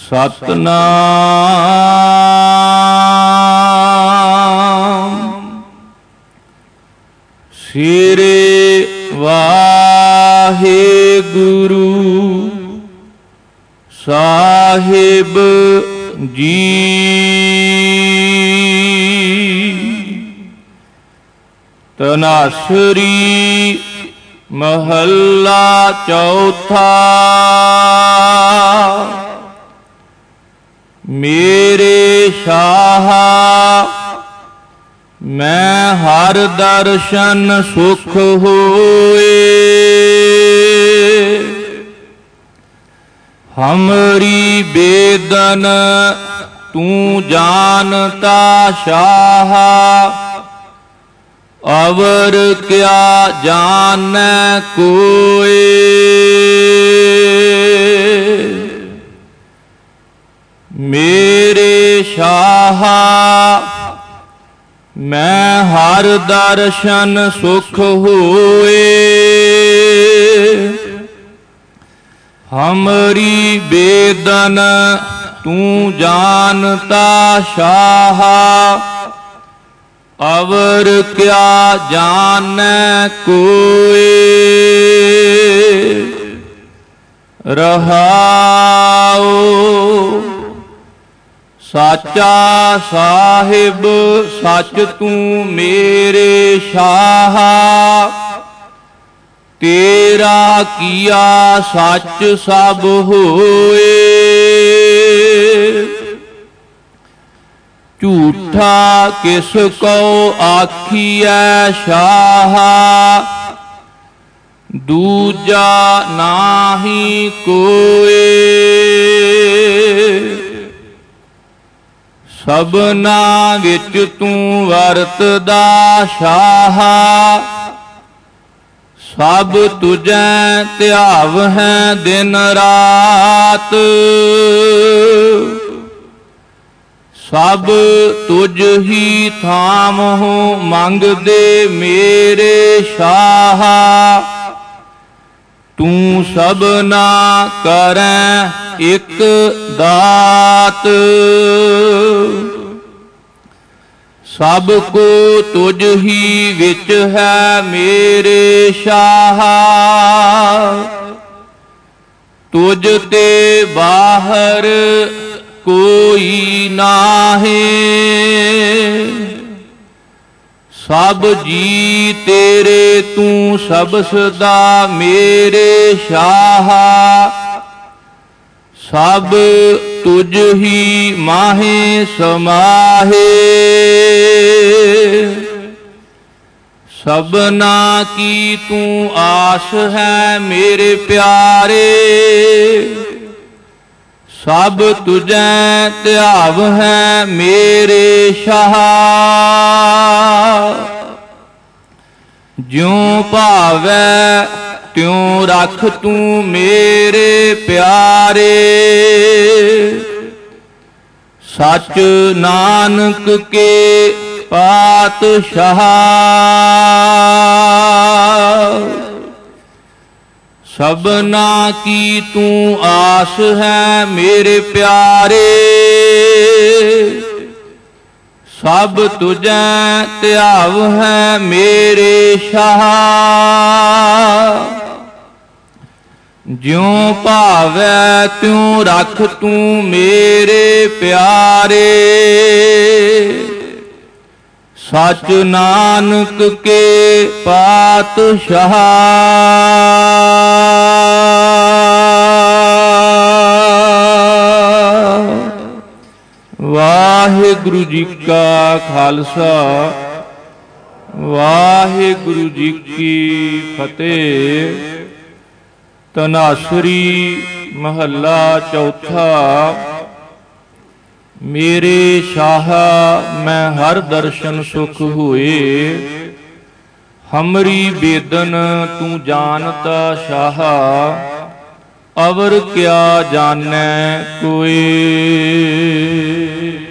ਸਤਨਾਮ। ਸ੍ਰੀ ਵਾਹਿਗੁਰੂ ਸਾਹਿਬ ਜੀ। ਤਨਾਸਰੀ ਮਹੱਲਾ ਚੌਥਾ। ਮੇਰੇ ਸ਼ਾਹਾ ਮੈਂ ਹਰ ਦਰਸ਼ਨ ਸੁਖ ਹੋਏ। ਹਮਰੀ ਬੇਦਨ ਤੂੰ ਜਾਨਤਾ ਸ਼ਾਹਾ। ਅਵਰ ਕਿਆ ਜਾਨੈ ਕੋਇ। ਮੇਰੇ ਸ਼ਾਹਾ ਮੈਂ ਹਰ ਦਰਸ਼ਨ ਸੁਖ ਹੋਏ। ਹਮਰੀ ਬੇਦਨ ਤੂੰ ਜਾਨਤਾ ਸ਼ਾਹਾ। ਅਵਰ ਕਿਆ ਜਾਨੈ ਕੋਇ। ਰਹਾਉ ਸਾਚਾ ਸਾਹਿਬ ਸੱਚ ਤੂੰ ਮੇਰੇ ਸ਼ਾਹਾ। ਤੇਰਾ ਕੀਆ ਸੱਚ ਸਭ ਹੋਏ। ਝੂਠਾ ਕਿਸ ਕੋ ਆਖੀਐ ਸ਼ਾਹਾ। ਦੂਜਾ ਨਾਹੀ ਕੋਇ। ਸਭਨਾ ਵਿੱਚ ਤੂੰ ਵਰਤਦਾ ਸ਼ਾਹਾ। ਸਭ ਤੁਝੈ ਧਿਆਵ ਹੈ ਦਿਨ ਰਾਤ। ਸਭ ਤੁਝ ਹੀ ਥਾਮਹੁ ਮੰਗਦੇ ਮੇਰੇ ਸ਼ਾਹਾ। ਤੂੰ ਸਭਨਾ ਕਰੈ ਇਕ ਦਾਤ। ਸਭ ਕੋ ਤੁਝ ਹੀ ਵਿੱਚ ਹੈ ਮੇਰੇ ਸ਼ਾਹਾ। ਤੁਝ ਤੇ ਬਾਹਰ ਕੋਈ ਨਾਹੀਂ। ਸਭ ਜੀ ਤੇਰੇ ਤੂੰ ਸਭ ਸਦਾ ਮੇਰੇ ਸ਼ਾਹਾ। ਸਭ ਤੁਝ ਹੀ ਮਾਹੇ ਸਮਾਹੇ। ਸਭਨਾ ਕੀ ਤੂੰ ਆਸ ਹੈ ਮੇਰੇ ਪਿਆਰੇ। ਸਭ ਤੁਝੈ ਧਿਆਵ ਹੈ ਮੇਰੇ ਸ਼ਾਹਾ। ਜਿਉ ਭਾਵੈ ਤਿਉ ਰਖ ਤੂੰ ਮੇਰੇ ਪਿਆਰੇ। ਸਚ ਨਾਨਕ ਕੇ ਪਾਤਸ਼ਾਹ। ਸਭਨਾ ਕੀ ਤੂੰ ਆਸ ਹੈ ਮੇਰੇ ਪਿਆਰੇ। ਸਭ ਤੁਝੈ ਧਿਆਵ ਹੈ ਮੇਰੇ ਸ਼ਾਹਾ। ਜਿਉ ਭਾਵੈ ਤਿਉ ਰਖ ਤੂੰ ਮੇਰੇ ਪਿਆਰੇ। ਸਚ ਨਾਨਕ ਕੇ ਪਾਤਸ਼ਾਹ। ਵਾਹਿਗੁਰੂ ਜੀ ਕਾ ਖਾਲਸਾ ਵਾਹਿਗੁਰੂ ਜੀ ਕੀ ਫਤਿਹ। ਤਨਾਸਰੀ ਮਹੱਲਾ ਚੌਥਾ। ਮੇਰੇ ਸ਼ਾਹਾ ਮੈਂ ਹਰ ਦਰਸ਼ਨ ਸੁਖ ਹੋਏ। ਹਮਰੀ ਬੇਦਨ ਤੂੰ ਜਾਨਤਾ ਸ਼ਾਹਾ। ਅਵਰ ਕਿਆ ਜਾਨੈ ਕੋਇ।